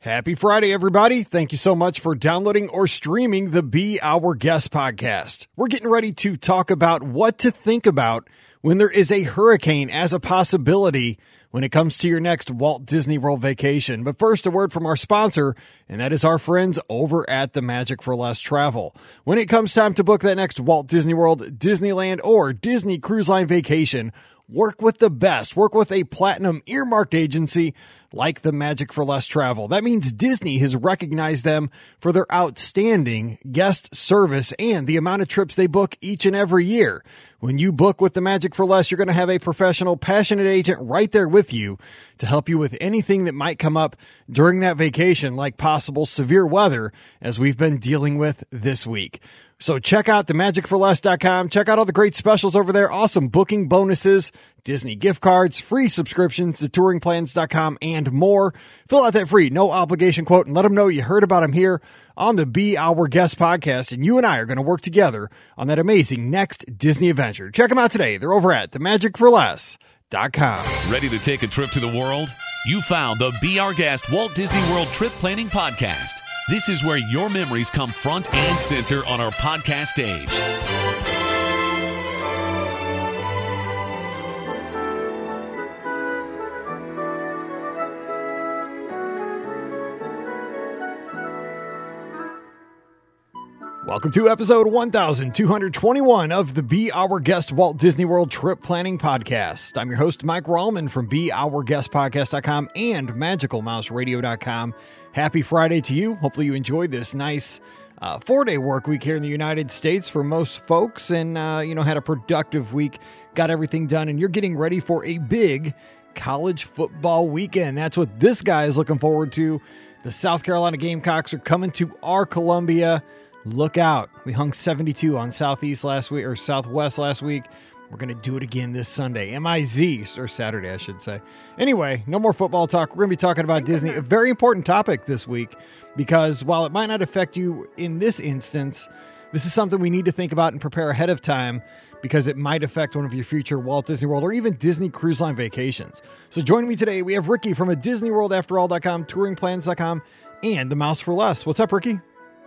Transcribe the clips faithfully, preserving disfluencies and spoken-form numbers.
Happy Friday, everybody. Thank you so much for downloading or streaming the Be Our Guest podcast. We're getting ready to talk about what to think about when there is a hurricane as a possibility when it comes to your next Walt Disney World vacation. But first, a word from our sponsor, and that is our friends over at the Magic for Less Travel. When it comes time to book that next Walt Disney World, Disneyland, or Disney Cruise Line vacation, work with the best. Work with a platinum earmarked agency like the Magic for Less Travel. That means Disney has recognized them for their outstanding guest service and the amount of trips they book each and every year. When you book with the Magic for Less, you're going to have a professional, passionate agent right there with you to help you with anything that might come up during that vacation, like possible severe weather, as we've been dealing with this week. So check out the magic for less dot com. Check out all the great specials over there. Awesome booking bonuses, Disney gift cards, free subscriptions to touring plans dot com, and more. Fill out that free, no obligation quote and let them know you heard about them here on the Be Our Guest podcast. And you and I are going to work together on that amazing next Disney adventure. Check them out today. They're over at the magic for less dot com. Ready to take a trip to the world? You found the Be Our Guest Walt Disney World Trip Planning Podcast. This is where your memories come front and center on our podcast stage. Welcome to episode one thousand two hundred twenty-one of the Be Our Guest Walt Disney World Trip Planning Podcast. I'm your host, Mike Rallman from Be Our Guest Podcast dot com and Magical Mouse Radio dot com. Happy Friday to you. Hopefully you enjoyed this nice uh, four-day work week here in the United States for most folks and, uh, you know, had a productive week, got everything done, and you're getting ready for a big college football weekend. That's what this guy is looking forward to. The South Carolina Gamecocks are coming to our Columbia. Look out. We hung seventy-two on Southeast last week, or Southwest last week. We're going to do it again this Sunday. M I Z, or Saturday, I should say. Anyway, no more football talk. We're going to be talking about Disney. A very important topic this week, because while it might not affect you in this instance, this is something we need to think about and prepare ahead of time, because it might affect one of your future Walt Disney World or even Disney Cruise Line vacations. So joining me today, we have Ricky from a Disney World After All dot com, touring plans dot com, and the Mouse for Less. What's up, Ricky?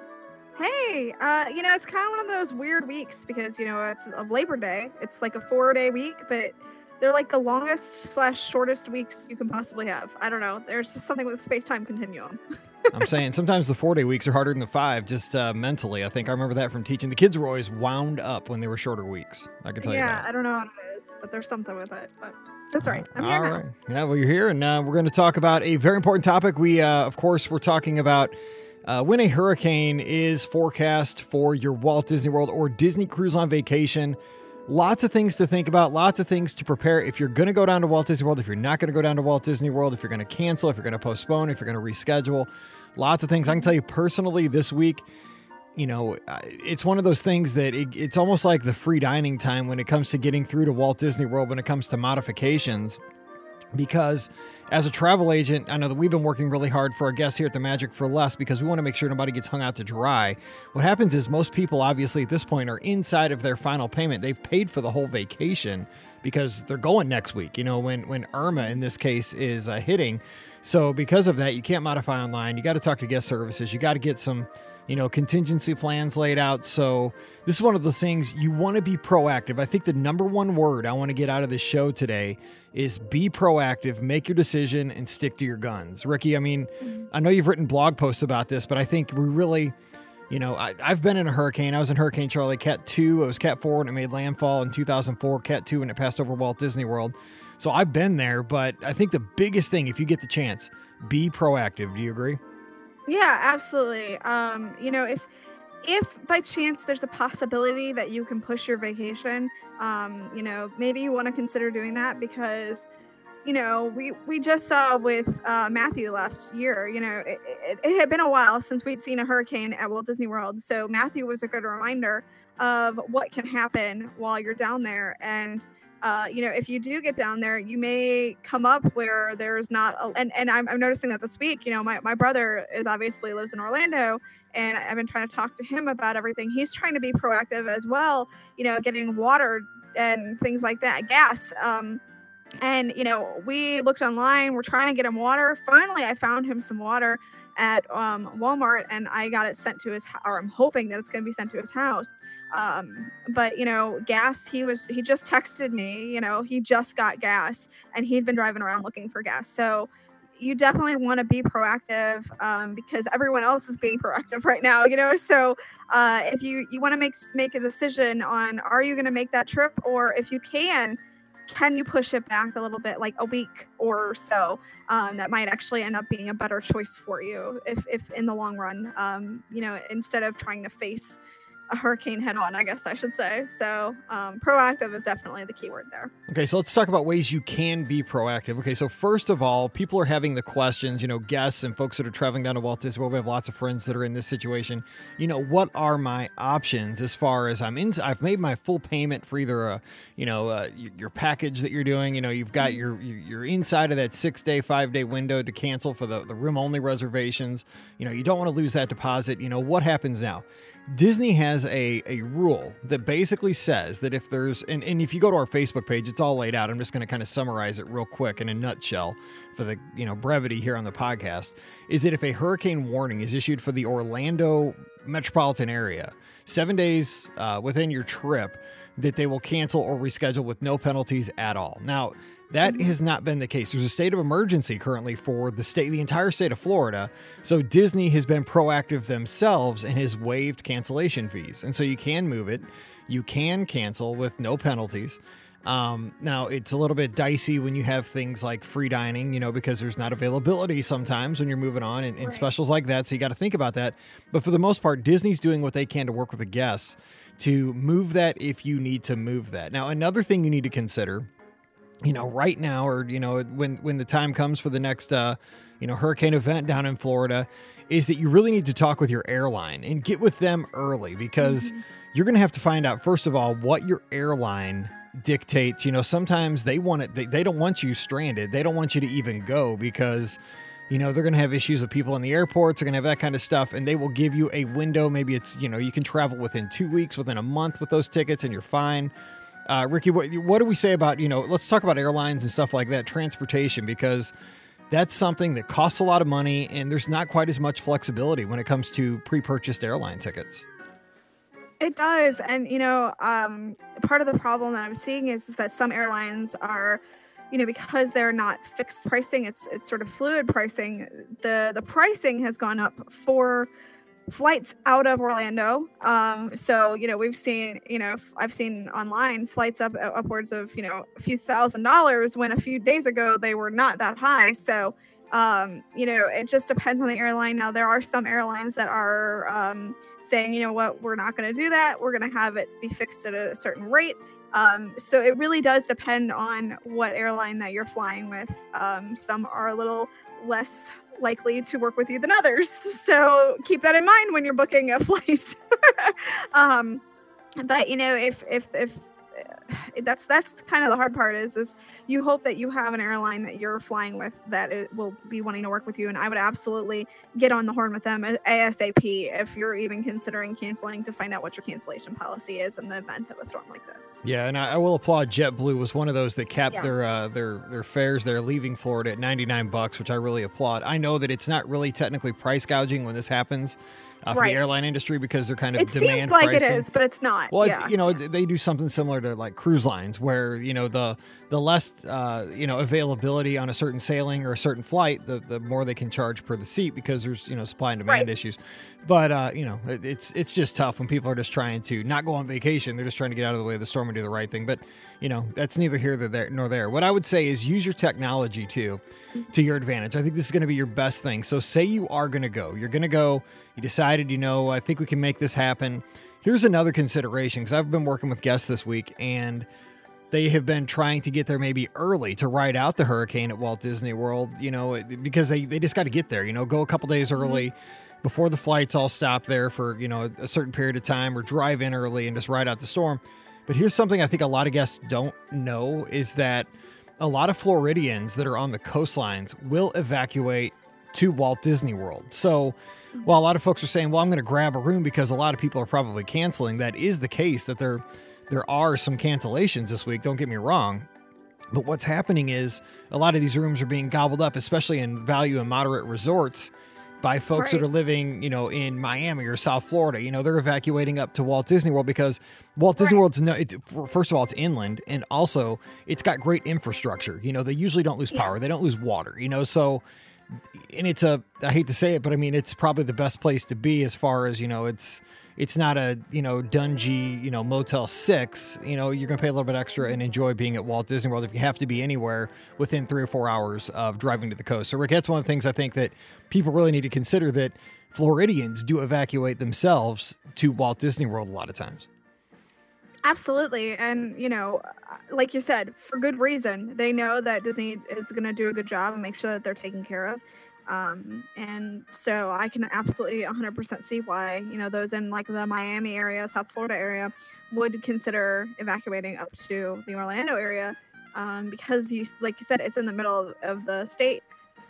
Hey, uh, you know, it's kind of one of those weird weeks because, you know, it's of Labor Day. It's like a four-day week, but they're like the longest slash shortest weeks you can possibly have. I don't know. There's just something with the space-time continuum. I'm saying sometimes the four-day weeks are harder than the five, just uh, mentally. I think I remember that from teaching. The kids were always wound up when they were shorter weeks. I can tell yeah, you that. I don't know what it is, but there's something with it. But that's all right. I'm here all now. right. Yeah, well, you're here, and uh, we're going to talk about a very important topic. We, uh, of course, we're talking about Uh, when a hurricane is forecast for your Walt Disney World or Disney Cruise Line vacation. Lots of things to think about, lots of things to prepare. If you're going to go down to Walt Disney World, if you're not going to go down to Walt Disney World, if you're going to cancel, if you're going to postpone, if you're going to reschedule, lots of things. I can tell you personally this week, you know, it's one of those things that it, it's almost like the free dining time when it comes to getting through to Walt Disney World when it comes to modifications. Because as a travel agent, I know that we've been working really hard for our guests here at the Magic for Less because we want to make sure nobody gets hung out to dry. What happens is most people, obviously, at this point are inside of their final payment. They've paid for the whole vacation because they're going next week, you know, when, when Irma, in this case, is uh, hitting. So because of that, you can't modify online. You got to talk to guest services. You got to get some, you know, contingency plans laid out. So this is one of those things you want to be proactive. I think the number one word I want to get out of this show today is be proactive, make your decision, and stick to your guns. Ricky, I mean, I know you've written blog posts about this, but I think we really, you know, I, I've been in a hurricane. I was in Hurricane Charlie, Cat two. It was Cat four when it made landfall in two thousand four, Cat two when it passed over Walt Disney World. So I've been there, but I think the biggest thing, if you get the chance, be proactive. Do you agree? Yeah, absolutely. Um, you know, if if by chance there's a possibility that you can push your vacation, um, you know, maybe you want to consider doing that because, you know, we, we just saw with uh, Matthew last year, you know, it, it, it had been a while since we'd seen a hurricane at Walt Disney World. So Matthew was a good reminder of what can happen while you're down there. And uh, you know, if you do get down there, you may come up where there's not a, and, and I'm, I'm noticing that this week, you know, my, my brother is obviously lives in Orlando, and I've been trying to talk to him about everything. He's trying to be proactive as well, you know, getting water and things like that, gas. Um, And, you know, we looked online, we're trying to get him water. Finally, I found him some water at um, Walmart, and I got it sent to his, or I'm hoping that it's going to be sent to his house. Um, but, you know, gas, he was, he just texted me, you know, he just got gas, and he'd been driving around looking for gas. So you definitely want to be proactive, um, because everyone else is being proactive right now, you know? So uh, if you, you want to make, make a decision on, are you going to make that trip? Or if you can, can you push it back a little bit, like a week or so? Um, that might actually end up being a better choice for you if, if in the long run, um, you know, instead of trying to face a hurricane head on, I guess I should say. So um, proactive is definitely the key word there. Okay, so let's talk about ways you can be proactive. Okay, so first of all, people are having the questions, you know, guests and folks that are traveling down to Walt Disney World. We have lots of friends that are in this situation. You know, what are my options as far as I'm in? I've made my full payment for either a, you know, uh, your package that you're doing. You know, you've got your you're inside of that six day, five day window to cancel for the, the room only reservations. You know, you don't want to lose that deposit. You know, what happens now? Disney has a, a rule that basically says that if there's, and, and if you go to our Facebook page, it's all laid out. I'm just going to kind of summarize it real quick in a nutshell for the, you know, brevity here on the podcast, is that if a hurricane warning is issued for the Orlando metropolitan area, seven days uh, within your trip, that they will cancel or reschedule with no penalties at all. Now, that has not been the case. There's a state of emergency currently for the state, the entire state of Florida. So Disney has been proactive themselves and has waived cancellation fees. And so you can move it. You can cancel with no penalties. Um, now, it's a little bit dicey when you have things like free dining, you know, because there's not availability sometimes when you're moving on and, and Right. specials like that. So you got to think about that. But for the most part, Disney's doing what they can to work with the guests to move that if you need to move that. Now, another thing you need to consider, you know, right now, or, you know, when, when the time comes for the next, uh, you know, hurricane event down in Florida, is that you really need to talk with your airline and get with them early, because mm-hmm. you're going to have to find out, first of all, what your airline dictates. You know, sometimes they want it, they, they don't want you stranded. They don't want you to even go because, you know, they're going to have issues with people in the airports. They're going to have that kind of stuff. And they will give you a window. Maybe it's, you know, you can travel within two weeks, within a month with those tickets, and you're fine. Uh, Ricky, what, what do we say about, you know, let's talk about airlines and stuff like that, transportation, because that's something that costs a lot of money and there's not quite as much flexibility when it comes to pre-purchased airline tickets. It does. And, you know, um, part of the problem that I'm seeing is, is that some airlines are, you know, because they're not fixed pricing, it's it's sort of fluid pricing. The, the pricing has gone up for flights out of Orlando. Um, so, you know, we've seen, you know, I've seen online flights up upwards of, you know, a few thousand dollars when a few days ago they were not that high. So, um, you know, it just depends on the airline. Now, there are some airlines that are um, saying, you know what, we're not going to do that. We're going to have it be fixed at a certain rate. Um, so it really does depend on what airline that you're flying with. Um, some are a little less likely to work with you than others. So keep that in mind when you're booking a flight. um, but you know, if, if, if that's, that's kind of the hard part is, is you hope that you have an airline that you're flying with that it will be wanting to work with you. And I would absolutely get on the horn with them ASAP if you're even considering canceling, to find out what your cancellation policy is in the event of a storm like this. Yeah. And I, I will applaud JetBlue was one of those that capped Yeah. their, uh, their, their fares there leaving Florida at ninety-nine bucks, which I really applaud. I know that it's not really technically price gouging when this happens. Uh, for Right. the airline industry, because they're kind of It demand seems like pricing. it is, but it's not. Well, yeah. it, you know, they do something similar to like cruise lines, where, you know, the the less uh, you know, availability on a certain sailing or a certain flight, the the more they can charge per the seat, because there's, you know, supply and demand Right. issues. But uh, you know, it, it's it's just tough when people are just trying to not go on vacation. They're just trying to get out of the way of the storm and do the right thing. But you know, that's neither here nor there. Nor there. What I would say is use your technology too to your advantage. I think this is going to be your best thing. So say you are going to go, you're going to go. You decided, you know, I think we can make this happen. Here's another consideration, because I've been working with guests this week, and they have been trying to get there maybe early to ride out the hurricane at Walt Disney World, you know, because they, they just got to get there, you know, go a couple days early mm-hmm. before the flights all stop there for, you know, a certain period of time, or drive in early and just ride out the storm. But here's something I think a lot of guests don't know, is that a lot of Floridians that are on the coastlines will evacuate to Walt Disney World. So while a lot of folks are saying, well, I'm going to grab a room because a lot of people are probably canceling, that is the case, that there there are some cancellations this week. Don't get me wrong. But what's happening is a lot of these rooms are being gobbled up, especially in value and moderate resorts, by folks Right. that are living, you know, in Miami or South Florida. You know, they're evacuating up to Walt Disney World because Walt Disney Right. World's no, it's, first of all, it's inland, and also it's got great infrastructure. You know, they usually don't lose Yeah. power, they don't lose water. You know, so and it's a, I hate to say it, but I mean, it's probably the best place to be as far as, you know, it's it's not a, you know, dungy, you know, Motel six. You know, you're going to pay a little bit extra and enjoy being at Walt Disney World if you have to be anywhere within three or four hours of driving to the coast. So Rick, that's one of the things I think that people really need to consider, that Floridians do evacuate themselves to Walt Disney World a lot of times. Absolutely. And, you know, like you said, for good reason. They know that Disney is going to do a good job and make sure that they're taken care of. Um, and so I can absolutely one hundred percent see why, you know, those in like the Miami area, South Florida area would consider evacuating up to the Orlando area. Um, because you, like you said, it's in the middle of, of the state.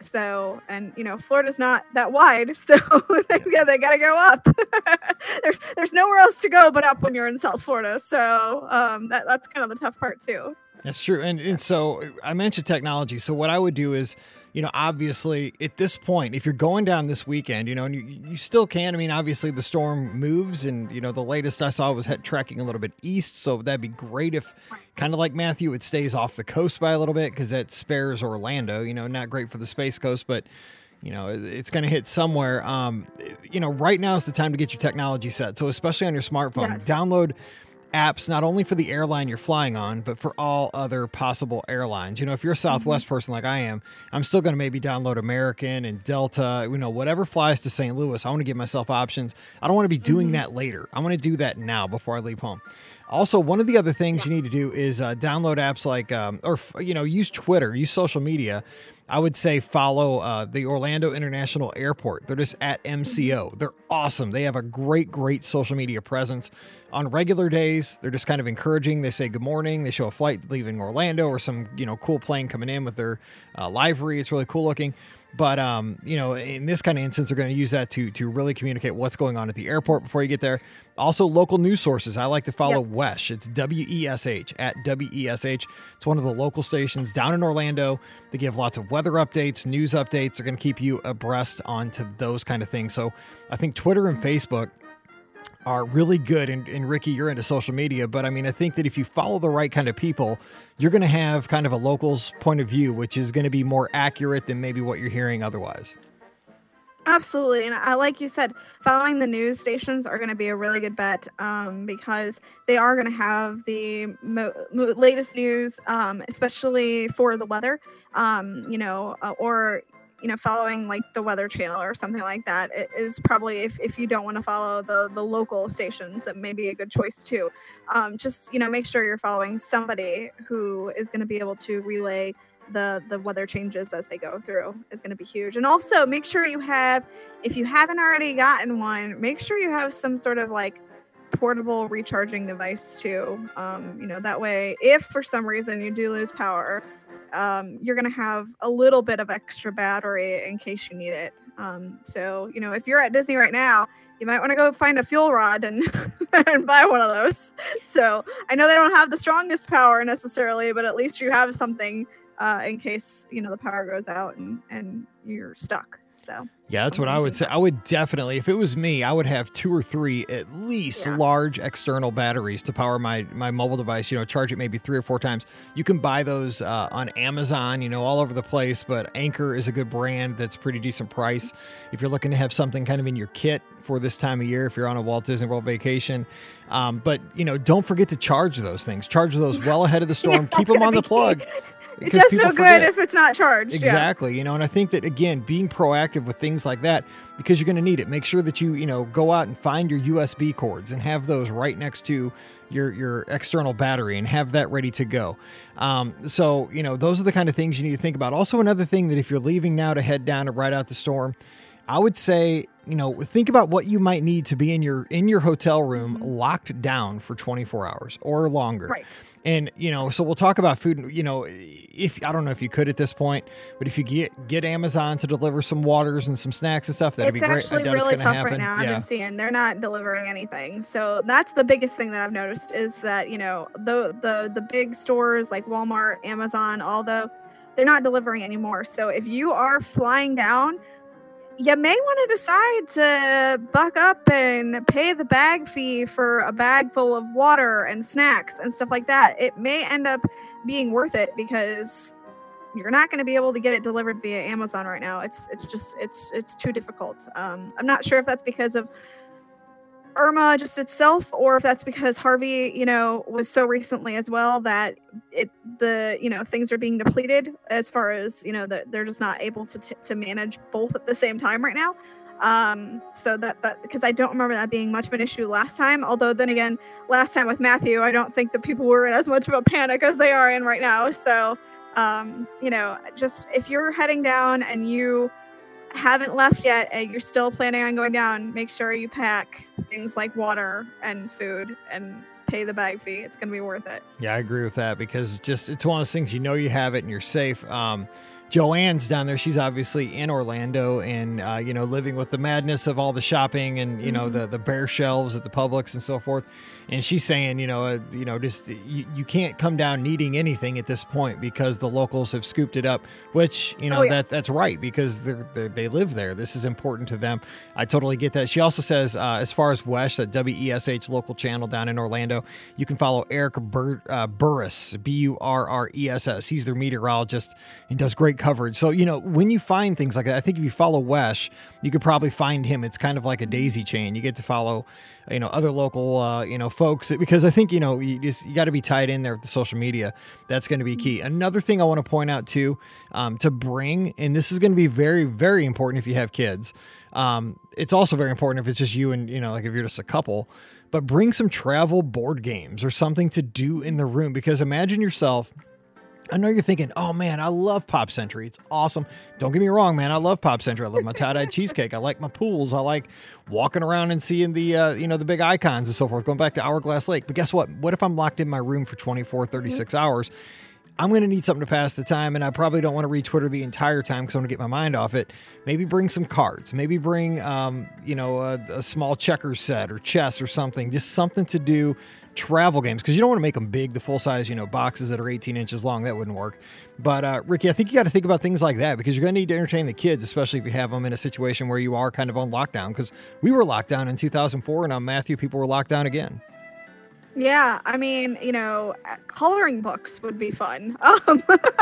So, and you know, Florida's not that wide, so they, yeah, they got to go up. there's there's nowhere else to go but up when you're in South Florida. So um, that that's kind of the tough part too. That's true. And and so I mentioned technology. So what I would do is, you know, obviously at this point, if you're going down this weekend, you know, and you, you still can, I mean, obviously the storm moves, and, you know, the latest I saw was head tracking a little bit east. So that'd be great if, kind of like Matthew, it stays off the coast by a little bit, because that spares Orlando. You know, not great for the Space Coast, but, you know, it's going to hit somewhere. Um, you know, right now is the time to get your technology set. So especially on your smartphone, Yes. download apps not only for the airline you're flying on, but for all other possible airlines. You know, if you're a Southwest Mm-hmm. person like I am, I'm still going to maybe download American and Delta, you know, whatever flies to Saint Louis. I want to give myself options. I don't want to be doing Mm-hmm. that later. I want to do that now before I leave home. Also, one of the other things Yeah. you need to do is uh, download apps like, um, or, you know, use Twitter, use social media. I would say follow uh, the Orlando International Airport. They're just at M C O. They're awesome. They have a great, great social media presence. On regular days, they're just kind of encouraging. They say good morning. They show a flight leaving Orlando or some, you know, cool plane coming in with their uh, livery. It's really cool looking. But, um, you know, in this kind of instance, they're going to use that to to really communicate what's going on at the airport before you get there. Also, local news sources. I like to follow Yep. WESH. It's W E S H, at W E S H. It's one of the local stations down in Orlando. They give lots of weather updates, news updates. They're going to keep you abreast onto those kind of things. So I think Twitter and Facebook are really good. And, and Ricky, you're into social media, but I mean, I think that if you follow the right kind of people, you're going to have kind of a local's point of view, which is going to be more accurate than maybe what you're hearing otherwise. Absolutely. And I, like you said, following the news stations are going to be a really good bet, um, because they are going to have the mo- mo- latest news, um, especially for the weather, um, you know, uh, or, you know, following like the Weather Channel or something like that. It is probably, if, if you don't want to follow the, the local stations, it may be a good choice too. Um, just, you know, make sure you're following somebody who is going to be able to relay the the weather changes as they go through is going to be huge. And also make sure you have, if you haven't already gotten one, make sure you have some sort of like portable recharging device too. Um, you know, that way, if for some reason you do lose power, um, you're going to have a little bit of extra battery in case you need it. Um, so, you know, if you're at Disney right now, you might want to go find a fuel rod and, and buy one of those. So I know they don't have the strongest power necessarily, but at least you have something uh, in case, you know, the power goes out and, and you're stuck. So Yeah, that's what I would say. I would definitely, if it was me, I would have two or three at least Yeah. large external batteries to power my my mobile device. You know, charge it maybe three or four times. You can buy those uh, on Amazon, you know, all over the place. But Anchor is a good brand that's pretty decent price. If you're looking to have something kind of in your kit for this time of year, if you're on a Walt Disney World vacation. Um, but, you know, don't forget to charge those things. Charge those well ahead of the storm. Yeah, Keep that's them gonna on the be plug. key. It because does no people good forget. if it's not charged. Yeah. Exactly. You know, and I think that, again, being proactive with things like that, because you're going to need it, make sure that you, you know, go out and find your U S B cords and have those right next to your, your external battery and have that ready to go. Um, so, you know, those are the kind of things you need to think about. Also, another thing that if you're leaving now to head down to ride out the storm, I would say, you know, think about what you might need to be in your in your hotel room Mm-hmm. locked down for twenty-four hours or longer. Right. And, you know, so we'll talk about food, you know, if I don't know if you could at this point, but if you get get Amazon to deliver some waters and some snacks and stuff, that'd It's be great. actually I doubt really it's gonna tough happen. right now. I've Yeah. been seeing they're not delivering anything. So that's the biggest thing that I've noticed is that, you know, the the the big stores like Walmart, Amazon, all those, they're not delivering anymore. So if you are flying down, you may want to decide to buck up and pay the bag fee for a bag full of water and snacks and stuff like that. It may end up being worth it because you're not going to be able to get it delivered via Amazon right now. It's it's just it's it's too difficult. Um, I'm not sure if that's because of Irma just itself, or if that's because Harvey, you know, was so recently as well that it the you know things are being depleted as far as you know that they're just not able to t- to manage both at the same time right now. Um, so that that because I don't remember that being much of an issue last time. Although then again, last time with Matthew, I don't think that people were in as much of a panic as they are in right now. So um, you know, just if you're heading down and you haven't left yet and you're still planning on going down, make sure you pack things like water and food and pay the bag fee. It's going to be worth it. Yeah, I agree with that because just it's one of those things, you know, you have it and you're safe. Um, Joanne's down there. She's obviously in Orlando and, uh, you know, living with the madness of all the shopping and, you know, the, the bare shelves at the Publix and so forth. And she's saying, you know, uh, you know, just you, you can't come down needing anything at this point because the locals have scooped it up, which, you know, Oh, yeah. that that's right because they're, they're, they live there. This is important to them. I totally get that. She also says, uh, as far as Wesh, that W E S H local channel down in Orlando, you can follow Eric Bur- uh, Burris, B U R R E S S. He's their meteorologist and does great coverage. So, you know, when you find things like that, I think if you follow Wesh, you could probably find him. It's kind of like a daisy chain. You get to follow, you know, other local, uh, you know, folks, because I think, you know, you just, you got to be tied in there with the social media. That's going to be key. Another thing I want to point out too, um, to bring, and this is going to be very, very important if you have kids. Um, it's also very important if it's just you and, you know, like if you're just a couple, but bring some travel board games or something to do in the room, because imagine yourself, I know you're thinking, oh man, I love Pop Century. It's awesome. Don't get me wrong, man. I love Pop Century. I love my tie-dyed cheesecake. I like my pools. I like walking around and seeing the, uh, you know, the big icons and so forth, going back to Hourglass Lake. But guess what? What if I'm locked in my room for twenty-four, thirty-six mm-hmm. hours? I'm going to need something to pass the time, and I probably don't want to read Twitter the entire time because I want to get my mind off it. Maybe bring some cards. Maybe bring, um, you know, a, a small checkers set or chess or something. Just something to do. Travel games, because you don't want to make them big, the full size, you know, boxes that are eighteen inches long. That wouldn't work. But uh, Ricky, I think you got to think about things like that because you're going to need to entertain the kids, especially if you have them in a situation where you are kind of on lockdown. Because we were locked down in two thousand four, and on Matthew, people were locked down again. Yeah, I mean, you know, coloring books would be fun. Um,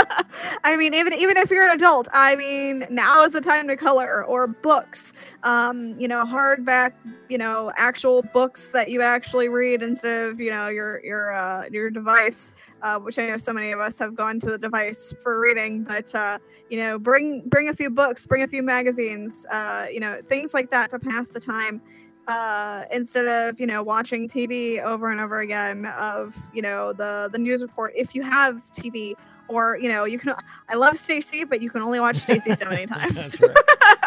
I mean, even even if you're an adult, I mean, now is the time to color, or books. Um, you know, hardback, you know, actual books that you actually read instead of, you know, your your uh, your device. Uh, which I know so many of us have gone to the device for reading, but uh, you know, bring bring a few books, bring a few magazines, uh, you know, things like that to pass the time. Uh, instead of, you know, watching T V over and over again of, you know, the, the news report, if you have T V, or, you know, you can, I love Stacey, but you can only watch Stacey so many times. That's right.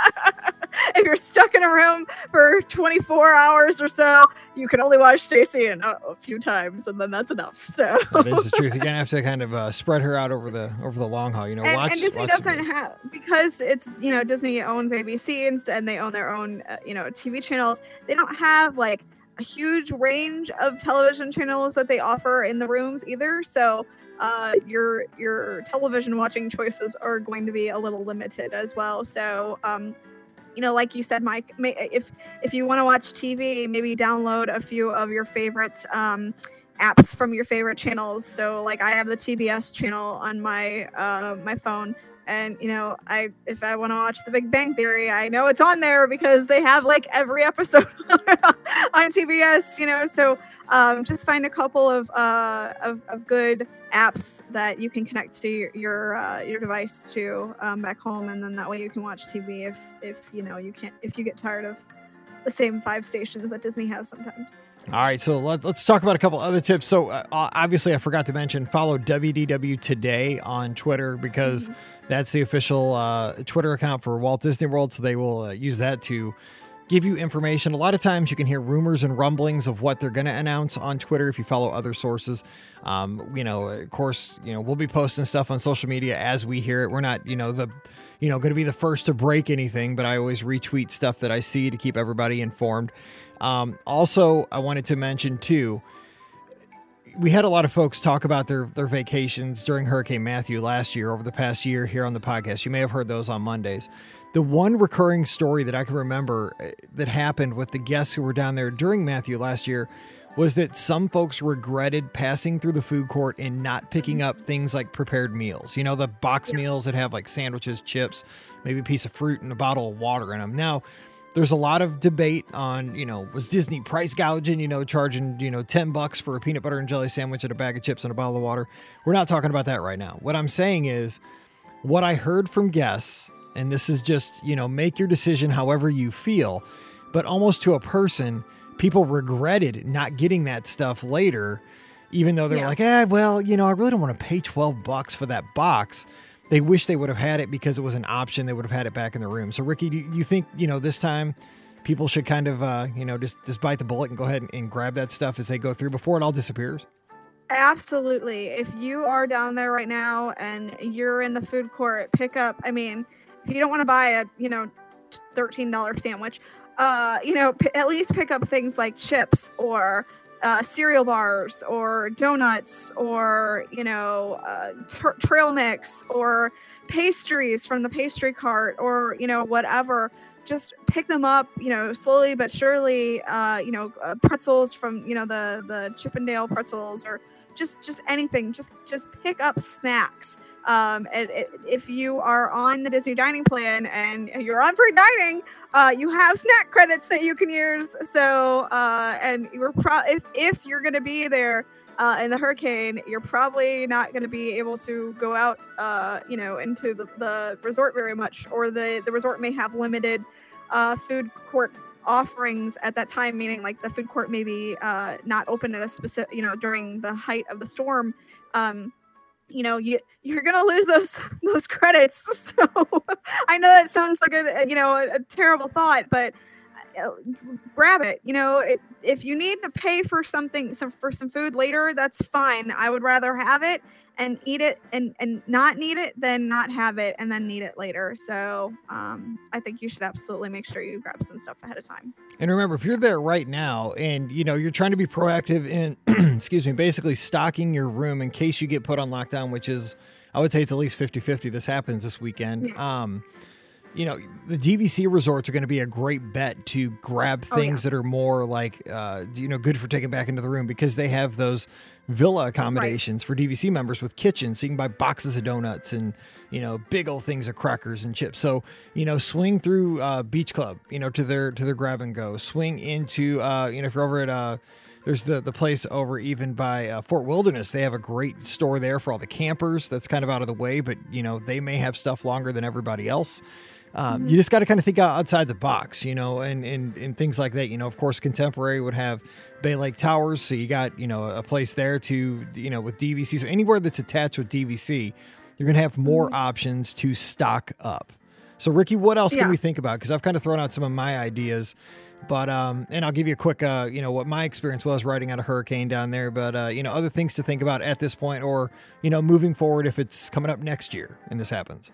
If you're stuck in a room for twenty-four hours or so, you can only watch Stacey in a, a few times, and then that's enough. So that is the truth. You're gonna have to kind of uh, spread her out over the over the long haul. You know, and, watch. And Disney watch doesn't have, because it's, you know, Disney owns A B C and, and they own their own, uh, you know, T V channels. They don't have like a huge range of television channels that they offer in the rooms either. So uh, your your television watching choices are going to be a little limited as well. So. Um, You know, like you said, Mike, if if you want to watch T V, maybe download a few of your favorite um, apps from your favorite channels. So, like, I have the T B S channel on my uh, my phone, and you know, I if I want to watch The Big Bang Theory, I know it's on there because they have like every episode on T B S. You know, so um, just find a couple of uh, of, of good apps that you can connect to your your, uh, your device to um, back home, and then that way you can watch T V if if you know you can't if you get tired of the same five stations that Disney has sometimes. All right, so let, let's talk about a couple other tips. So uh, obviously, I forgot to mention, follow W D W Today on Twitter, because mm-hmm. that's the official uh, Twitter account for Walt Disney World. So they will uh, use that to give you information. A lot of times you can hear rumors and rumblings of what they're going to announce on Twitter if you follow other sources. Um, you know, of course, you know, we'll be posting stuff on social media as we hear it. We're not, you know, the, you know, going to be the first to break anything, but I always retweet stuff that I see to keep everybody informed. Um, also, I wanted to mention too, we had a lot of folks talk about their, their vacations during Hurricane Matthew last year, over the past year here on the podcast. You may have heard those on Mondays. The one recurring story that I can remember that happened with the guests who were down there during Matthew last year was that some folks regretted passing through the food court and not picking up things like prepared meals. You know, the box yeah. meals that have like sandwiches, chips, maybe a piece of fruit and a bottle of water in them. Now, there's a lot of debate on, you know, was Disney price gouging, you know, charging, you know, ten bucks for a peanut butter and jelly sandwich and a bag of chips and a bottle of water. We're not talking about that right now. What I'm saying is what I heard from guests, and this is just, you know, make your decision however you feel, but almost to a person, people regretted not getting that stuff later, even though they're yeah. like, eh, well, you know, I really don't want to pay twelve bucks for that box. They wish they would have had it because it was an option. They would have had it back in the room. So, Ricky, do you think, you know, this time people should kind of, uh, you know, just, just bite the bullet and go ahead and, and grab that stuff as they go through before it all disappears? Absolutely. If you are down there right now and you're in the food court, pick up, I mean, if you don't want to buy a, you know, thirteen dollars sandwich, uh, you know, p- at least pick up things like chips or uh, cereal bars or donuts or, you know, uh, tra- trail mix or pastries from the pastry cart or, you know, whatever. Just pick them up, you know, slowly but surely, uh, you know, uh, pretzels from, you know, the, the Chippendale pretzels or just, just anything. Just, just pick up snacks. Um, and it, if you are on the Disney dining plan and you're on free dining, uh, you have snack credits that you can use. So, uh, and you're pro- if, if you're going to be there, uh, in the hurricane, you're probably not going to be able to go out, uh, you know, into the, the resort very much, or the, the resort may have limited, uh, food court offerings at that time, meaning like the food court may be, uh, not open at a specific, you know, during the height of the storm. Um, you know, you, you're going to lose those, those credits. So I know that sounds like a, you know, a, a terrible thought, but uh, grab it. You know, it, if you need to pay for something, some, for some food later, that's fine. I would rather have it and eat it and, and not need it than not have it and then need it later. So um, I think you should absolutely make sure you grab some stuff ahead of time. And remember, if you're there right now and, you know, you're trying to be proactive in, excuse me, basically stocking your room in case you get put on lockdown, which is, I would say it's at least fifty-fifty. This happens this weekend. Yeah. Um, you know, the D V C resorts are going to be a great bet to grab things oh, yeah. that are more like, uh, you know, good for taking back into the room, because they have those villa accommodations right. for D V C members with kitchens. So you can buy boxes of donuts and, you know, big old things of crackers and chips. So, you know, swing through uh, Beach Club, you know, to their to their grab and go. Swing into, uh, you know, if you're over at, uh, there's the, the place over even by uh, Fort Wilderness. They have a great store there for all the campers. That's kind of out of the way, but, you know, they may have stuff longer than everybody else. Um, mm-hmm. You just got to kind of think outside the box, you know, and, and, and things like that. You know, of course, Contemporary would have Bay Lake Towers. So you got, you know, a place there to, you know, with D V C. So anywhere that's attached with D V C, you're going to have more mm-hmm. options to stock up. So, Ricky, what else yeah. can we think about? Because I've kind of thrown out some of my ideas. But, um, and I'll give you a quick, uh, you know, what my experience was riding out a hurricane down there. But, uh, you know, other things to think about at this point, or, you know, moving forward if it's coming up next year and this happens.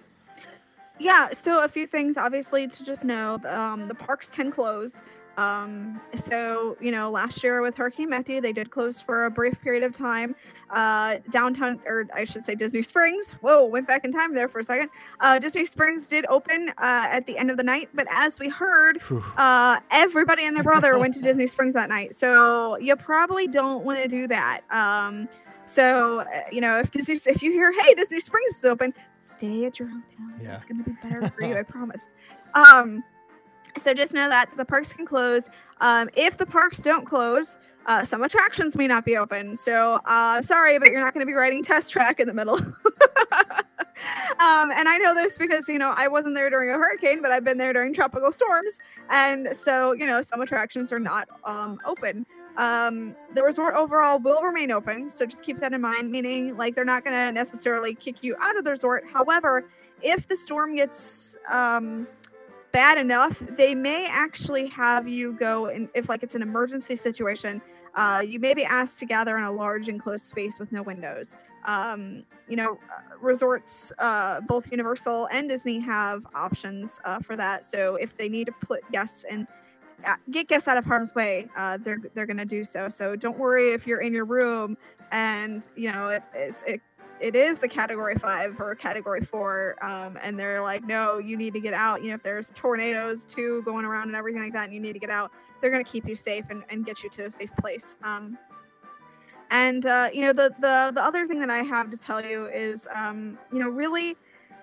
Yeah, so a few things, obviously, to just know. Um, the parks can close. Um, so, you know, last year with Hurricane Matthew, they did close for a brief period of time. Uh, downtown, or I should say Disney Springs. Whoa, went back in time there for a second. Uh, Disney Springs did open uh, at the end of the night. But as we heard, uh, everybody and their brother went to Disney Springs that night. So you probably don't want to do that. Um, so, uh, you know, if Disney, if you hear, hey, Disney Springs is open, stay at your hotel. Yeah. It's going to be better for you, I promise. Um, so just know that the parks can close. Um, if the parks don't close, uh, some attractions may not be open. So uh, sorry, but you're not going to be riding Test Track in the middle. Um, and I know this because, you know, I wasn't there during a hurricane, but I've been there during tropical storms. And so, you know, some attractions are not um, open. Um, the resort overall will remain open. So just keep that in mind, meaning like they're not going to necessarily kick you out of the resort. However, if the storm gets um, bad enough, they may actually have you go in, if like it's an emergency situation, uh, you may be asked to gather in a large enclosed space with no windows. Um, you know, resorts, uh, both Universal and Disney have options uh, for that. So if they need to put guests in, uh, get guests out of harm's way, uh, they're they're going to do so. So don't worry if you're in your room and, you know, it is it, it is the category five or category four. Um, and they're like, no, you need to get out. You know, if there's tornadoes too going around and everything like that, and you need to get out, they're going to keep you safe and, and get you to a safe place. Um, And, uh, you know, the, the, the other thing that I have to tell you is, um, you know, really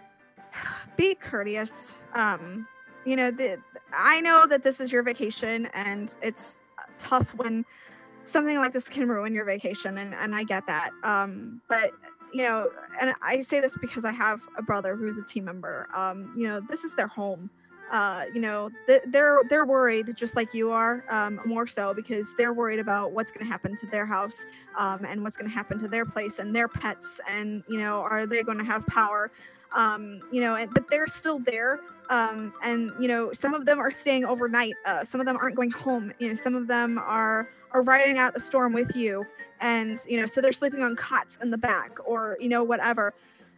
be courteous. Um, you know, the, I know that this is your vacation and it's tough when something like this can ruin your vacation. And, and I get that. Um, but, you know, and I say this because I have a brother who's a team member. Um, you know, this is their home. Uh, you know, th- they're they're worried just like you are, um, more so because they're worried about what's going to happen to their house, um, and what's going to happen to their place and their pets, and you know, are they going to have power? Um, you know, and, but they're still there, um, and you know, some of them are staying overnight. Uh, some of them aren't going home. You know, some of them are are riding out the storm with you, and you know, so they're sleeping on cots in the back or you know, whatever.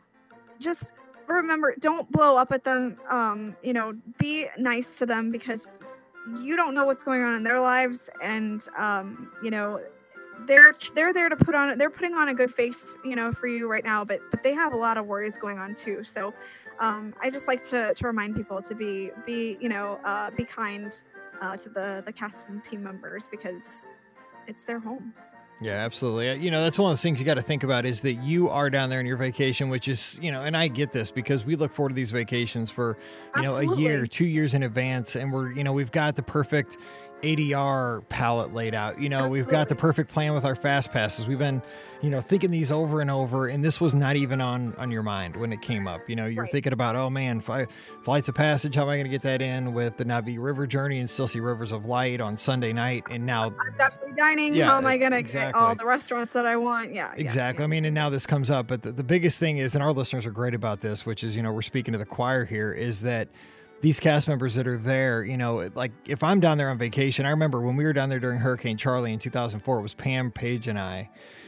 Just remember, don't blow up at them. Um, you know, be nice to them because you don't know what's going on in their lives, and um, you know, they're they're there to put on they're putting on a good face, you know, for you right now, but but they have a lot of worries going on too. So um, I just like to to remind people to be be you know uh, be kind uh, to the the cast and team members because it's their home. Yeah, absolutely. You know, that's one of the things you got to think about is that you are down there in your vacation, which is, you know, and I get this because we look forward to these vacations for, you Absolutely. know, a year, two years in advance. And we're, you know, we've got the perfect A D R palette laid out. You know, Absolutely. We've got the perfect plan with our fast passes. We've been, you know, thinking these over and over. And this was not even on, on your mind when it came up. You know, you're right. thinking about, oh man, fly, Flights of Passage. How am I going to get that in with the Na'vi River Journey and still see Rivers of Light on Sunday night? And now I've got free dining. Yeah, How am I going to exactly. get all the restaurants that I want? Yeah, exactly. Yeah, yeah. I mean, and now this comes up, but the, the biggest thing is, and our listeners are great about this, which is, you know, we're speaking to the choir here, is that these cast members that are there, you know, like if I'm down there on vacation, I remember when we were down there during Hurricane Charlie in two thousand four, it was Pam, Paige, and I,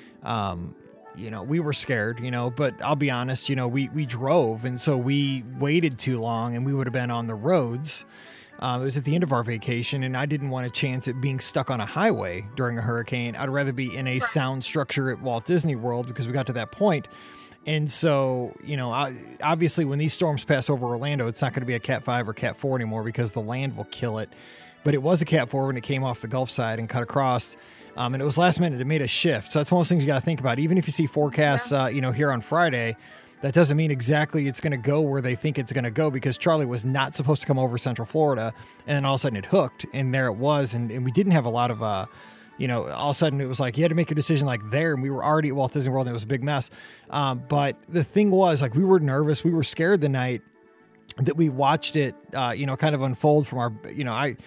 um, you know, we were scared, you know, but I'll be honest, you know, we, we drove. And so we waited too long and we would have been on the roads. Um, it was at the end of our vacation and I didn't want a chance at being stuck on a highway during a hurricane. I'd rather be in a sound structure at Walt Disney World because we got to that point. And so, you know, obviously when these storms pass over Orlando, it's not going to be a Cat five or Cat four anymore because the land will kill it. But it was a Cat four when it came off the Gulf side and cut across. Um, and it was last minute. It made a shift. So that's one of those things you got to think about. Even if you see forecasts, yeah. uh, you know, here on Friday, that doesn't mean exactly it's going to go where they think it's going to go because Charlie was not supposed to come over Central Florida. And then all of a sudden it hooked and there it was. And, and we didn't have a lot of... Uh, You know, all of a sudden it was like you had to make a decision like there, and we were already at Walt Disney World, and it was a big mess. Um, but the thing was, like, we were nervous, we were scared the night that we watched it, uh, you know, kind of unfold from our, you know, I,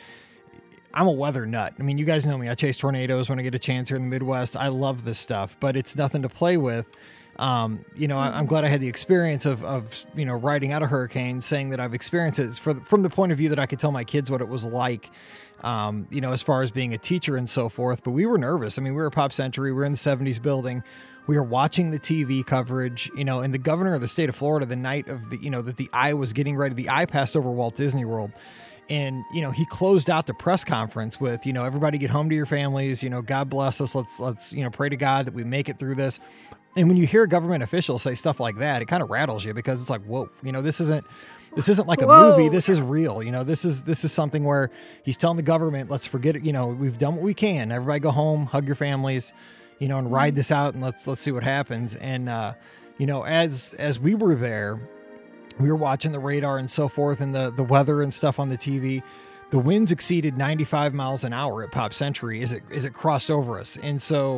I'm a weather nut. I mean, you guys know me. I chase tornadoes when I get a chance here in the Midwest. I love this stuff, but it's nothing to play with. Um, you know, I, I'm glad I had the experience of, of, you know, riding out a hurricane, saying that I've experienced it for, from the point of view that I could tell my kids what it was like. Um, you know, as far as being a teacher and so forth, but we were nervous. I mean, we were at Pop Century, we were in the seventies building, we were watching the T V coverage, you know, and the governor of the state of Florida, the night of the, you know, that the eye was getting ready, the eye passed over Walt Disney World. And, you know, he closed out the press conference with, you know, everybody get home to your families, you know, God bless us. Let's, let's, you know, pray to God that we make it through this. And when you hear government officials say stuff like that, it kind of rattles you because it's like, whoa, you know, this isn't, This isn't like a Whoa. movie. This is real. You know, this is this is something where he's telling the government, let's forget it. You know, we've done what we can. Everybody go home, hug your families, you know, and ride this out and let's let's see what happens. And, uh, you know, as as we were there, we were watching the radar and so forth and the, the weather and stuff on the T V. The winds exceeded ninety-five miles an hour at Pop Century as it, as it crossed over us. And so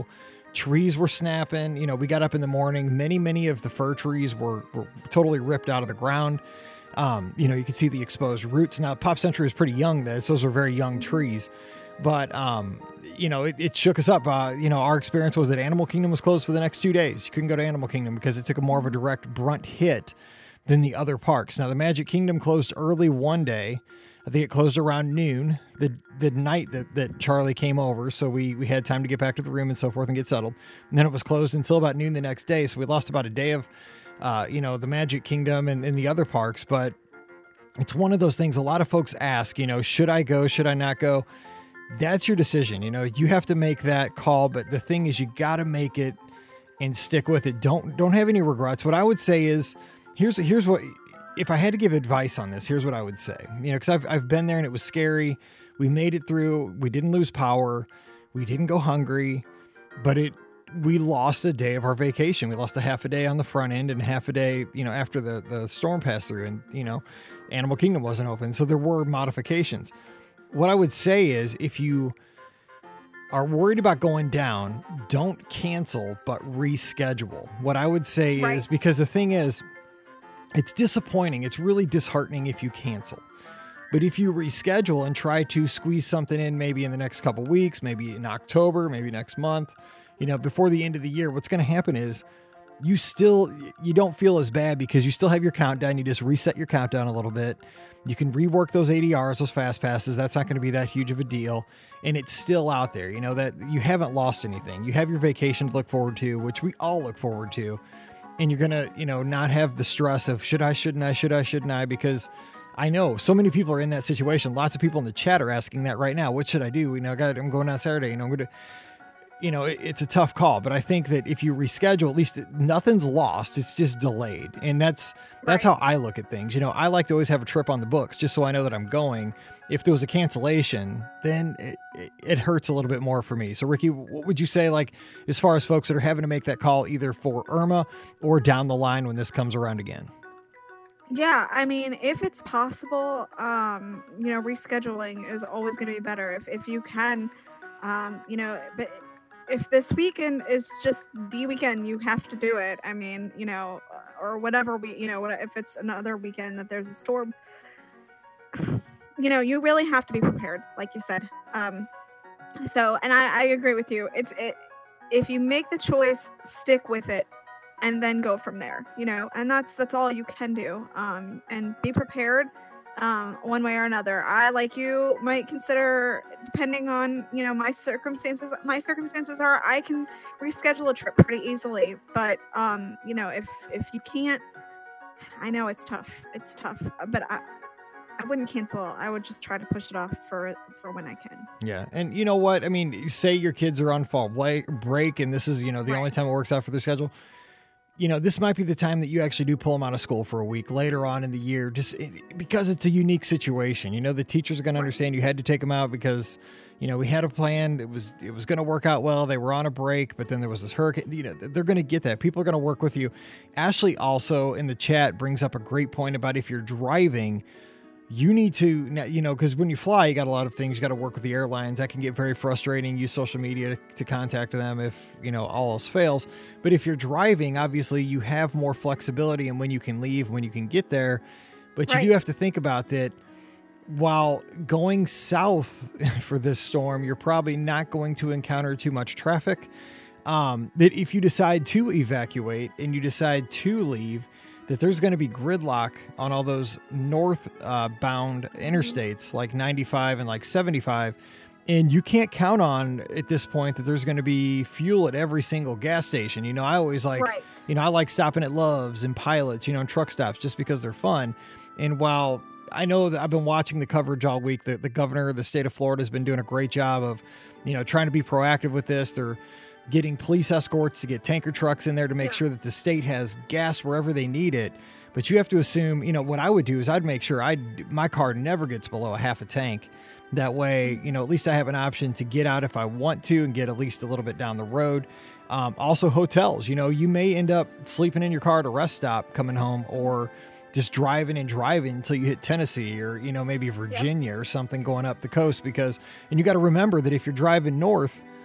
Trees were snapping. You know, we got up in the morning. Many, many of the fir trees were, were totally ripped out of the ground. Um, you know, you could see the exposed roots. Now, Pop Century is pretty young then. So those are very young trees. But, um, you know, it, it shook us up. Uh, you know, our experience was that Animal Kingdom was closed for the next two days. You couldn't go to Animal Kingdom because it took a more of a direct brunt hit than the other parks. Now, the Magic Kingdom closed early one day. I think it closed around noon, the the night that, that Charlie came over. So we, we had time to get back to the room and so forth and get settled. And then it was closed until about noon the next day. So we lost about a day of, uh, you know, the Magic Kingdom and, and the other parks. But it's one of those things a lot of folks ask, you know, should I go? Should I not go? That's your decision. You know, you have to make that call. But the thing is, you got to make it and stick with it. Don't don't have any regrets. What I would say is, here's here's what, if I had to give advice on this, here's what I would say. You know, because I've I've been there and it was scary. We made it through. We didn't lose power. We didn't go hungry, but it we lost a day of our vacation. We lost a half a day on the front end and half a day, you know, after the the storm passed through. And you know, Animal Kingdom wasn't open, so there were modifications. What I would say is, if you are worried about going down, don't cancel, but reschedule. What I would say right. is, because the thing is, it's disappointing. It's really disheartening if you cancel. But if you reschedule and try to squeeze something in, maybe in the next couple weeks, maybe in October, maybe next month, you know, before the end of the year, what's going to happen is you still, you don't feel as bad because you still have your countdown. You just reset your countdown a little bit. You can rework those A D Rs, those fast passes. That's not going to be that huge of a deal. And it's still out there, you know, that you haven't lost anything. You have your vacation to look forward to, which we all look forward to. And you're going to, you know, not have the stress of should I, shouldn't I, should I, shouldn't I? Because I know so many people are in that situation. Lots of people in the chat are asking that right now. What should I do? You know, God, I'm going out Saturday, you know, I'm going to, you know, it, it's a tough call, but I think that if you reschedule, at least nothing's lost. It's just delayed. And that's, that's right. how I look at things. You know, I like to always have a trip on the books just so I know that I'm going. If there was a cancellation, then it, it, it hurts a little bit more for me. So Ricky, what would you say, like, as far as folks that are having to make that call either for Irma or down the line when this comes around again? Yeah, I mean, if it's possible, um, you know, rescheduling is always going to be better if, if you can, um, you know, but if this weekend is just the weekend, you have to do it. I mean, you know, or whatever we, you know, if it's another weekend that there's a storm, you know, you really have to be prepared, like you said. Um, so, and I, I agree with you. It's it, if you make the choice, stick with it, and then go from there. You know, and that's that's all you can do. Um, and be prepared. Um, one way or another. I, like you, might consider, depending on, you know, my circumstances, my circumstances are, I can reschedule a trip pretty easily, but, um, you know, if, if you can't, I know it's tough, it's tough, but I, I wouldn't cancel. I would just try to push it off for, for when I can. Yeah. And you know what? I mean, say your kids are on fall break and this is, you know, the right. only time it works out for their schedule. You know, this might be the time that you actually do pull them out of school for a week later on in the year, just because it's a unique situation. You know, the teachers are going to understand you had to take them out because, you know, we had a plan. It was it was going to work out well. They were on a break, but then there was this hurricane. You know, they're going to get that. People are going to work with you. Ashley also in the chat brings up a great point about if you're driving, you need to, you know, because when you fly, you got a lot of things. You got to work with the airlines. That can get very frustrating. Use social media to, to contact them if, you know, all else fails. But if you're driving, obviously you have more flexibility in when you can leave, when you can get there. But right. you do have to think about that while going south for this storm, you're probably not going to encounter too much traffic. Um, that if you decide to evacuate and you decide to leave, that there's going to be gridlock on all those north-bound uh, interstates like ninety-five and like seventy-five. And you can't count on at this point that there's going to be fuel at every single gas station. You know, I always like, right. you know, I like stopping at Love's and Pilots, you know, and truck stops just because they're fun. And while I know that I've been watching the coverage all week, the, the governor of the state of Florida has been doing a great job of, you know, trying to be proactive with this. They're getting police escorts to get tanker trucks in there to make yeah. sure that the state has gas wherever they need it. But you have to assume, you know, what I would do is I'd make sure I my car never gets below a half a tank. That way, you know, at least I have an option to get out if I want to and get at least a little bit down the road. Um, also hotels, you know, you may end up sleeping in your car at a rest stop coming home, or just driving and driving until you hit Tennessee or, you know, maybe Virginia yeah. or something going up the coast. Because, and you got to remember that if you're driving north,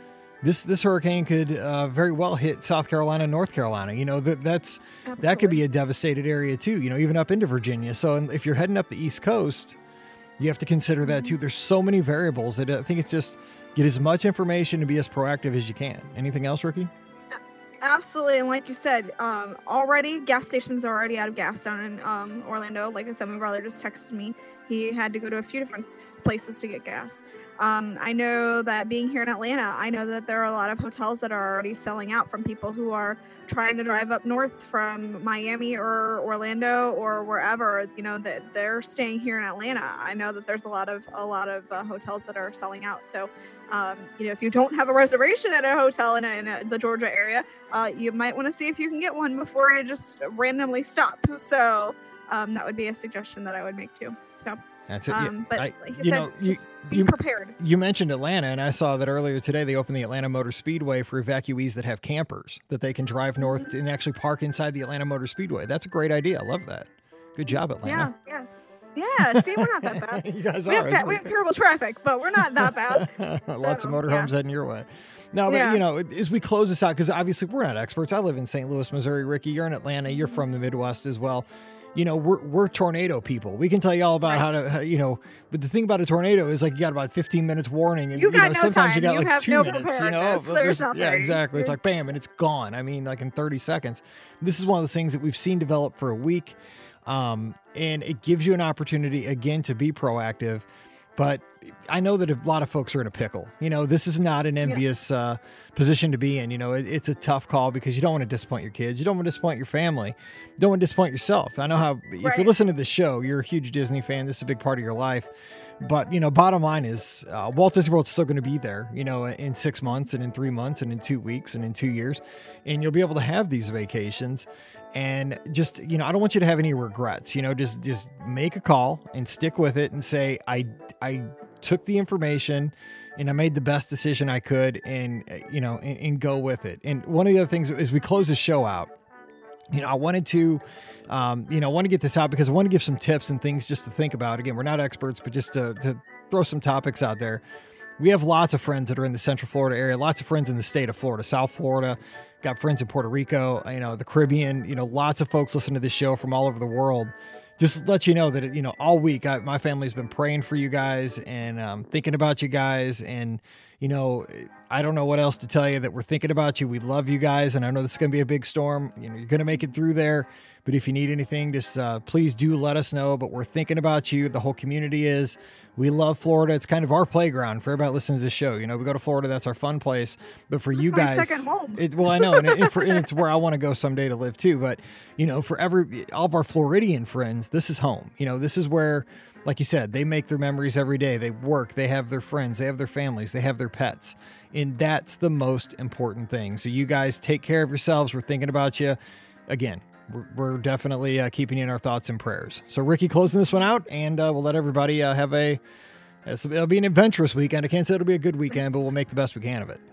this this hurricane could uh, very well hit South Carolina, North Carolina. You know, that that's Absolutely. that could be a devastated area too. You know, even up into Virginia. So if you're heading up the East Coast, you have to consider that too. There's so many variables that I think it's just get as much information and be as proactive as you can. Anything else, Ricky? Absolutely, and like you said, um, already gas stations are already out of gas down in um, Orlando. Like I said, my brother just texted me. He had to go to a few different s- places to get gas. Um, I know that being here in Atlanta, I know that there are a lot of hotels that are already selling out from people who are trying to drive up north from Miami or Orlando or wherever. You know that they're staying here in Atlanta. I know that there's a lot of a lot of uh, hotels that are selling out. So. Um, you know, if you don't have a reservation at a hotel in, a, in a, the Georgia area, uh, you might want to see if you can get one before you just randomly stop. So um, that would be a suggestion that I would make too. So That's it. um, but I, like you, you said, know, you, just be you, prepared. You mentioned Atlanta, and I saw that earlier today they opened the Atlanta Motor Speedway for evacuees that have campers that they can drive north and actually park inside the Atlanta Motor Speedway. That's a great idea. I love that. Good job, Atlanta. Yeah, yeah. Yeah, see, we're not that bad. You guys we are. have, we have terrible traffic, but we're not that bad. Lots So, of motorhomes yeah. heading your way. No, but Yeah. you know, as we close this out, because obviously we're not experts. I live in Saint Louis, Missouri. Ricky, you're in Atlanta. You're from the Midwest as well. You know, we're we're tornado people. We can tell you all about Right. how to, how, you know. But the thing about a tornado is like you got about fifteen minutes warning, and You got know no sometimes you time. got You like have two no minutes. You know, preparedness. But There's yeah, nothing. exactly. It's like bam, and it's gone. I mean, like in thirty seconds. This is one of those things that we've seen develop for a week. Um, and it gives you an opportunity again to be proactive, but I know that a lot of folks are in a pickle. You know, this is not an envious uh, position to be in. You know, it, it's a tough call because you don't want to disappoint your kids. You don't want to disappoint your family. You don't want to disappoint yourself. I know how, if Right. you're listening to the show, you're a huge Disney fan. This is a big part of your life. But, you know, bottom line is uh, Walt Disney World's still going to be there, you know, in six months and in three months and in two weeks and in two years. And you'll be able to have these vacations. And just, you know, I don't want you to have any regrets, you know, just, just make a call and stick with it and say, I, I took the information and I made the best decision I could and, uh, you know, and, and go with it. And one of the other things as we close the show out, you know, I wanted to, um, you know, want to get this out because I want to give some tips and things just to think about. Again, we're not experts, but just to, to throw some topics out there. We have lots of friends that are in the Central Florida area, lots of friends in the state of Florida, South Florida, got friends in Puerto Rico, you know, the Caribbean, you know, lots of folks listen to this show from all over the world. Just let you know that, you know, all week, I, my family's been praying for you guys and um, thinking about you guys. And, you know, I don't know what else to tell you that we're thinking about you. We love you guys. And I know this is going to be a big storm. You know, you're going to make it through there. But if you need anything, just uh, please do let us know. But we're thinking about you. The whole community is. We love Florida. It's kind of our playground for everybody listening to this show. You know, we go to Florida. That's our fun place. But for you my guys, second home. it, well, I know, and, it, and, for, and it's where I want to go someday to live too. But you know, for every all of our Floridian friends, this is home. You know, this is where, like you said, they make their memories every day. They work. They have their friends. They have their families. They have their pets, and that's the most important thing. So you guys take care of yourselves. We're thinking about you. Again, we're, we're definitely uh, keeping you in our thoughts and prayers. So Ricky, closing this one out, and uh, we'll let everybody uh, have a. It'll be an adventurous weekend. I can't say it'll be a good weekend, but we'll make the best we can of it.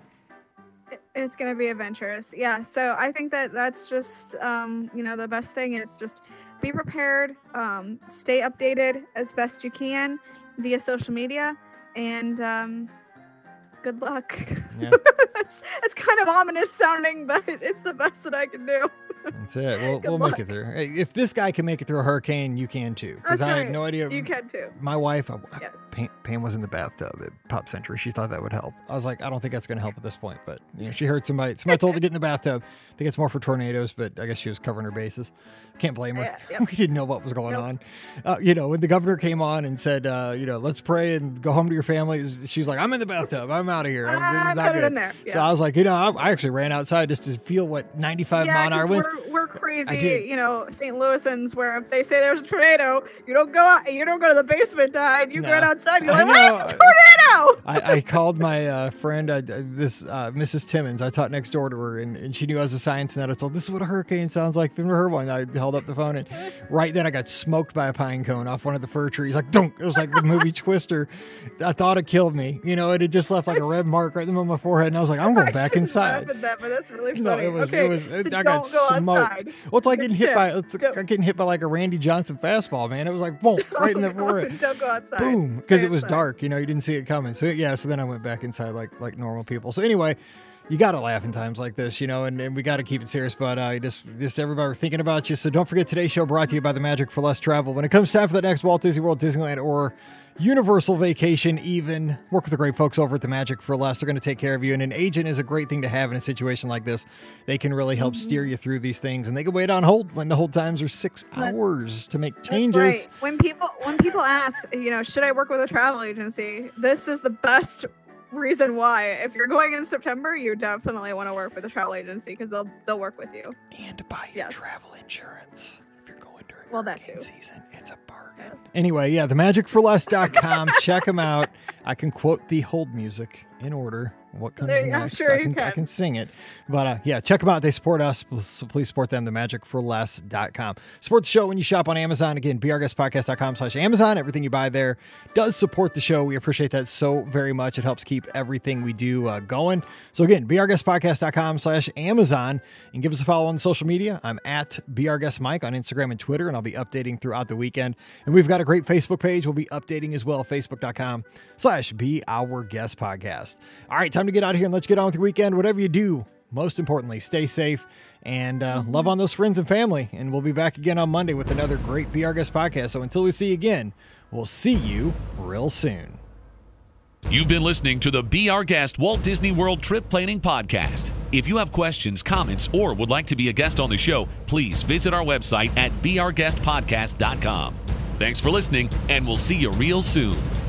It's going to be adventurous. Yeah. So I think that that's just, um, you know, the best thing is just be prepared, um, stay updated as best you can via social media, and um, good luck. Yeah. That's it's kind of ominous sounding, but it's the best that I can do. That's it. We'll, Good we'll luck. make it through. Hey, if this guy can make it through a hurricane, you can too. Because That's I right. had no idea. You can too. My wife, uh, Yes. Pam, Pam was in the bathtub at Pop Century. She thought that would help. I was like, I don't think that's going to help at this point. But you know, she heard somebody. Somebody told her to get in the bathtub. I think it's more for tornadoes, but I guess she was covering her bases. Can't blame her. Yeah, yep. We didn't know what was going Nope. on. Uh, you know, when the governor came on and said, uh, you know, let's pray and go home to your families. She was like, I'm in the bathtub. I'm out of here. I'm, this is Ah, not put it good. in there. So Yeah. I was like, you know, I, I actually ran outside just to feel what ninety-five mile Yeah, an hour 'cause winds. we're, we're I crazy, did. you know, Saint Louisans, where if they say there's a tornado, you don't go out, you don't go to the basement to hide. You No. run outside. You're I like, where's know. the tornado? I, I called my uh, friend, uh, this uh, Missus Timmons. I taught next door to her, and, and she knew I was a science nut. I told her, this is what a hurricane sounds like. I've never heard one. I held up the phone, and right then I got smoked by a pine cone off one of the fir trees. Like, don't. It was like the movie Twister. I thought it killed me. You know, it had just left like a red mark right in the middle of my forehead, and I was like, I'm going I back shouldn't inside. laugh at that, but that's really funny. No, it was. okay, It was. so I don't got go smoked. outside. Well, it's like getting hit Tip. by. It's Don't- like getting hit by like a Randy Johnson fastball, man. It was like boom, right in the Don't go- forehead. Don't go outside. Boom, because Stay it was inside. dark. You know, you didn't see it coming. So yeah, so So then I went back inside like like normal people. So anyway, you got to laugh in times like this, you know, and, and we got to keep it serious. But uh, just, just everybody, we're thinking about you. So don't forget today's show brought to you by the Magic for Less Travel. When it comes time for the next Walt Disney World, Disneyland, or Universal vacation, even work with the great folks over at the Magic for Less. They're going to take care of you. And an agent is a great thing to have in a situation like this. They can really help mm-hmm. steer you through these things, and they can wait on hold when the hold times are six that's, hours to make changes. That's right. When people when people ask, you know, should I work with a travel agency? This is the best reason why. If you're going in September, you definitely want to work with a travel agency because they'll they'll work with you. And buy your yes. travel insurance if you're going during well, hurricane that too. season. It's a bargain. Anyway, yeah, the magic for less dot com. Check them out. I can quote the hold music in order. What comes there, next? Sure I, can, you can. I can sing it. But uh, yeah, check them out. They support us, so please support them, the magic for less dot com. Support the show when you shop on Amazon. Again, be our guest podcast dot com slash Amazon. Everything you buy there does support the show. We appreciate that so very much. It helps keep everything we do uh, going. So again, be our guest podcast dot com slash Amazon, and give us a follow on social media. I'm at BeOurGuestMike on Instagram and Twitter, and I'll be updating throughout the weekend. And we've got a great Facebook page. We'll be updating as well, facebook dot com slash Be Our Guest Podcast. All right, time to get out of here and let's get on with your weekend. Whatever you do, most importantly, stay safe and uh, love on those friends and family. And we'll be back again on Monday with another great Be Our Guest podcast. So until we see you again, we'll see you real soon. You've been listening to the Be Our Guest Walt Disney World Trip Planning Podcast. If you have questions, comments, or would like to be a guest on the show, please visit our website at be our guest podcast dot com. Thanks for listening, and we'll see you real soon.